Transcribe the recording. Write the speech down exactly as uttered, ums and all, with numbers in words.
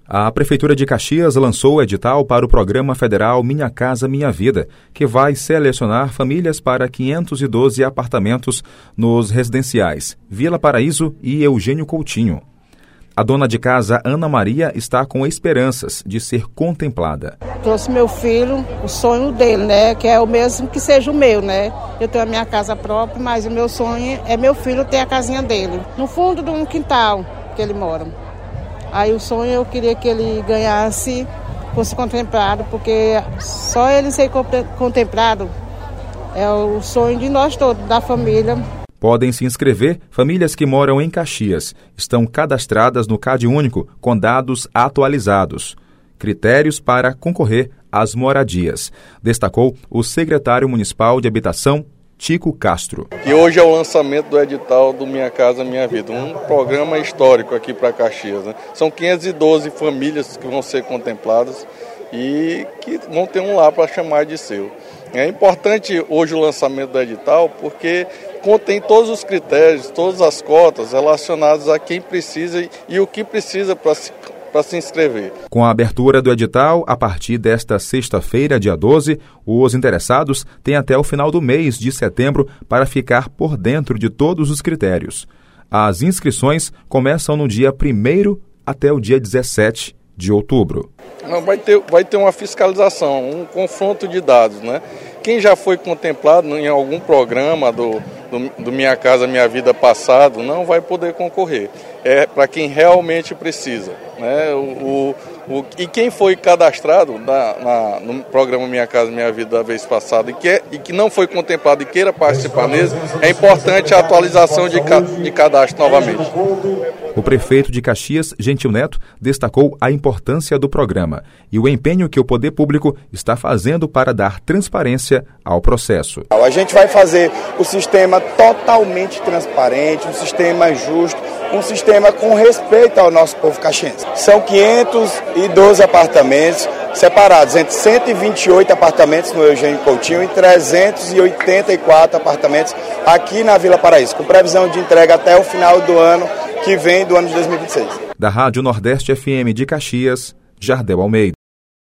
A Prefeitura de Caxias lançou o edital para o Programa Federal Minha Casa Minha Vida, que vai selecionar famílias para quinhentos e doze apartamentos nos residenciais Vila Paraíso e Eugênio Coutinho. A dona de casa, Ana Maria, está com esperanças de ser contemplada. Trouxe meu filho, o sonho dele, né? Que é o mesmo que seja o meu, né? Eu tenho a minha casa própria, mas o meu sonho é meu filho ter a casinha dele, no fundo de um quintal que ele mora. Aí o sonho eu queria que ele ganhasse, fosse contemplado, porque só ele ser contemplado é o sonho de nós todos, da família. Podem se inscrever famílias que moram em Caxias. Estão cadastradas no CadÚnico com dados atualizados. Critérios para concorrer às moradias, destacou o secretário municipal de Habitação, Tico Castro. E hoje é o lançamento do edital do Minha Casa Minha Vida, um programa histórico aqui para Caxias, né? São quinhentas e doze famílias que vão ser contempladas e que vão ter um lar para chamar de seu. É importante hoje o lançamento do edital porque contém todos os critérios, todas as cotas relacionadas a quem precisa e o que precisa para se para se inscrever. Com a abertura do edital, a partir desta sexta-feira, dia doze, os interessados têm até o final do mês de setembro para ficar por dentro de todos os critérios. As inscrições começam no dia primeiro até o dia dezessete de outubro. Não, vai ter, vai ter uma fiscalização, um confronto de dados, né? Quem já foi contemplado em algum programa do, do, do Minha Casa Minha Vida passado não vai poder concorrer. É para quem realmente precisa, né? O, o, o, e quem foi cadastrado na, na, no programa Minha Casa Minha Vida da vez passada e que, e que não foi contemplado e queira participar nele, é importante a atualização de, de cadastro novamente. O prefeito de Caxias, Gentil Neto, destacou a importância do programa e o empenho que o poder público está fazendo para dar transparência ao processo. A gente vai fazer o sistema totalmente transparente, um sistema justo, um sistema com respeito ao nosso povo caxiense. São quinhentos e doze apartamentos separados entre cento e vinte e oito apartamentos no Eugênio Coutinho e trezentos e oitenta e quatro apartamentos aqui na Vila Paraíso, com previsão de entrega até o final do ano que vem, do ano de dois mil e vinte e seis. Da Rádio Nordeste F M de Caxias, Jardel Almeida.